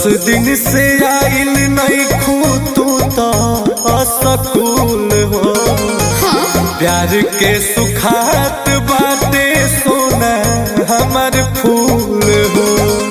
दिन से आइल नहीं खू तू तो असकूल हो। प्यार के सुखात बाटे सोना हमार फूल हो।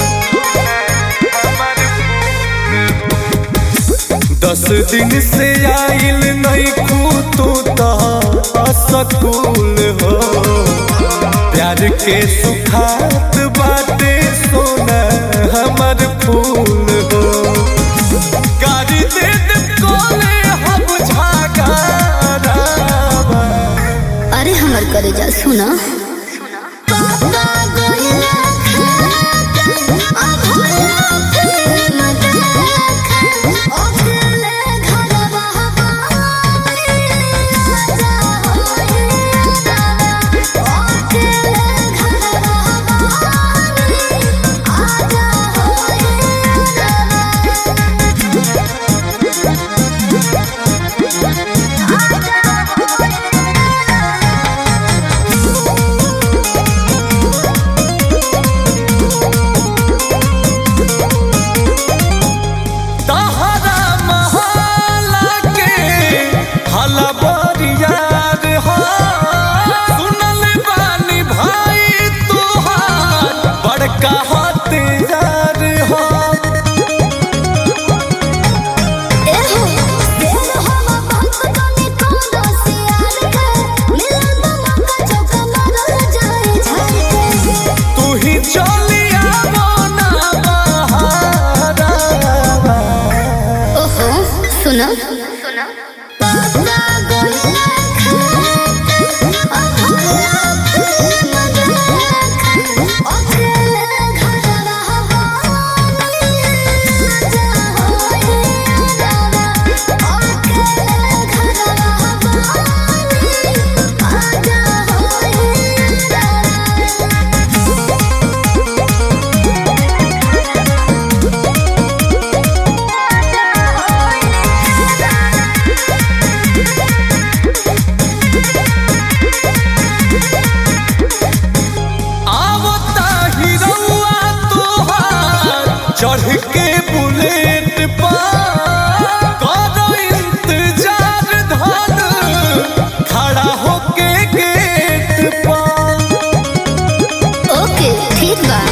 10 दिन से आइल नहीं खू तू तो असकूल हो। प्यार के सुखात बाटे सोना हमार फूल हो। गाड़ी दे दे कोले हम झागारा। अरे हमर करे जा सुना सुना चढ़ के बुलेट करो इंतजार धन खड़ा होके गेट पर। ओके ठीक बा।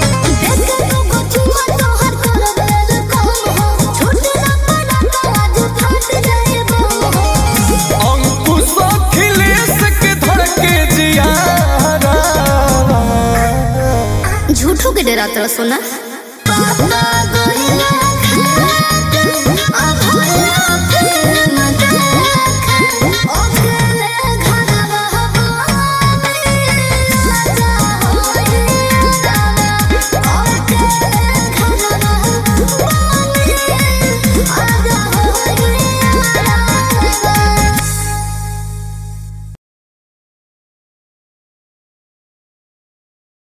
अंकुश अखिलेश के धड़के जियारा। झूठो के डरा तो सुना।